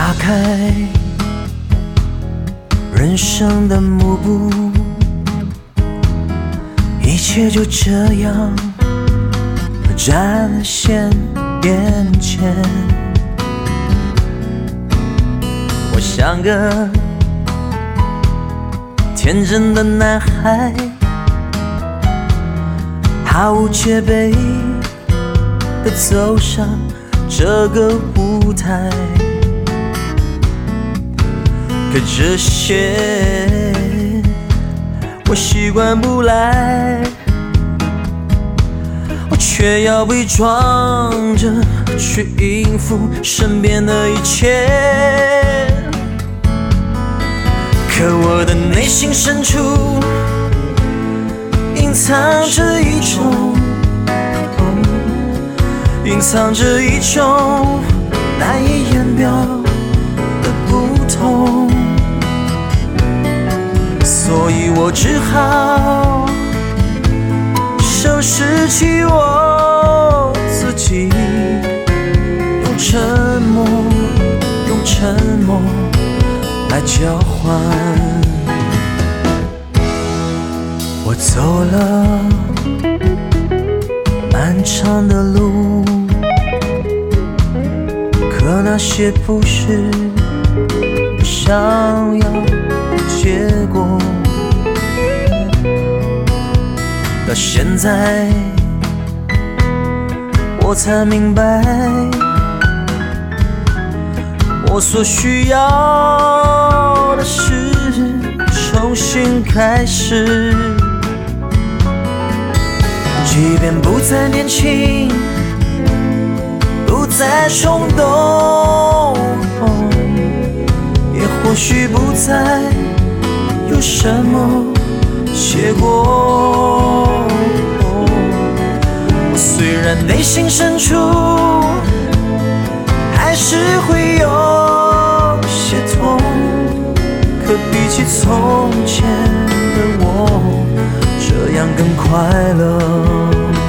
打开人生的幕布，一切就这样展现眼前。我像个天真的男孩，毫无戒备地走上这个舞台。可这些我习惯不来，我却要伪装着去应付身边的一切。可我的内心深处隐藏着一种难以言表的不同，所以我只好收拾起我自己，用沉默来交换。我走了漫长的路，可那些不是我想要的结果。到现在我才明白，我所需要的是重新开始。即便不再年轻，不再冲动，也或许不再有什么结果。我虽然内心深处还是会有些痛，可比起从前的我，这样更快乐。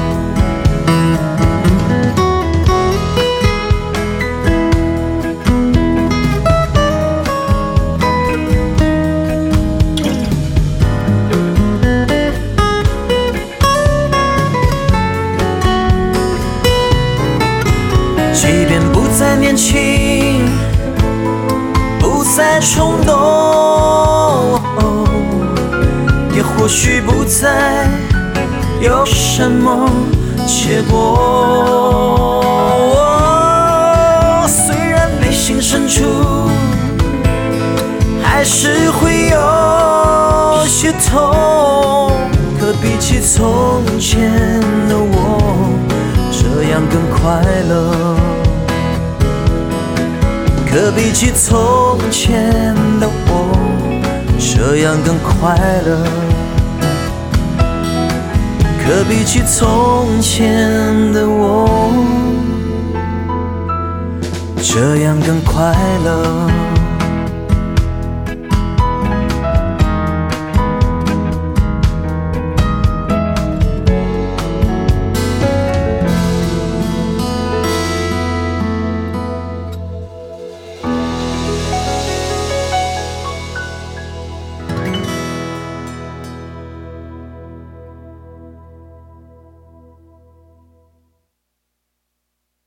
即便不再年轻，不再冲动，也或许不再有什么结果。虽然内心深处还是会有些痛，可比起从前的我，这样更快乐。可比起从前的我，这样更快乐。可比起从前的我，这样更快乐。